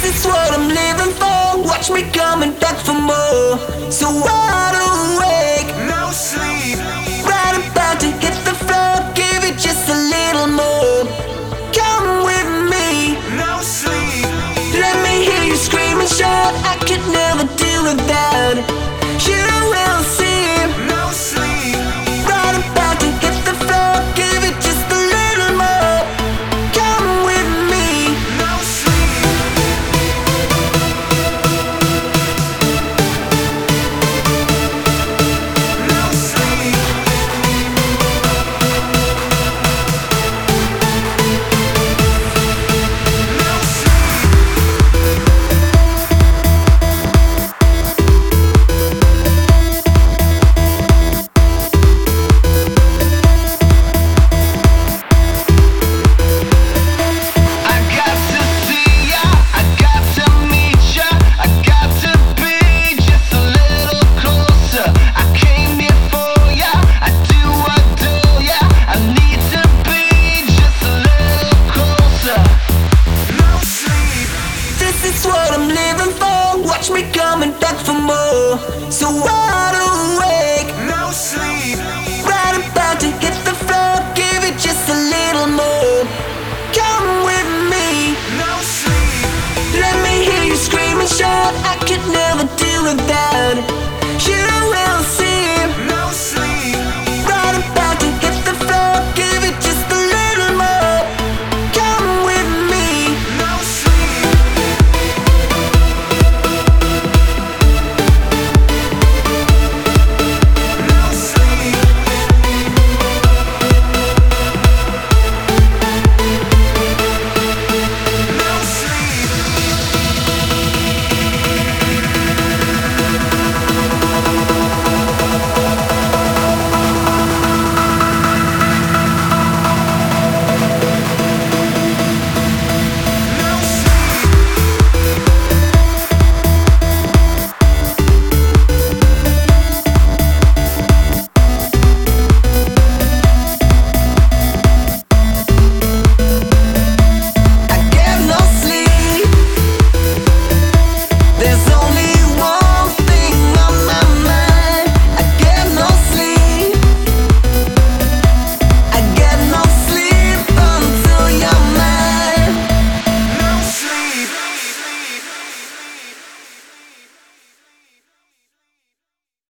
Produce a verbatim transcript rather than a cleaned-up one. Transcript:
It's what I'm living for. Watch me coming back for more. So wide awake, no sleep. Right about to hit the floor. Give it just a little more. Come with me, no sleep. Let me hear you scream and shout. I could never do without. You will see, no sleep. Right about to hit the floor. Give it just a little more. Come with me, no sleep. No sleep. No sleep. I got to see ya, I got to meet ya, I got to be just a little closer. I came here for ya, I do adore ya. I need to be just a little closer. No sleep. This is what I'm living for. Watch me coming back for more. So wide awake.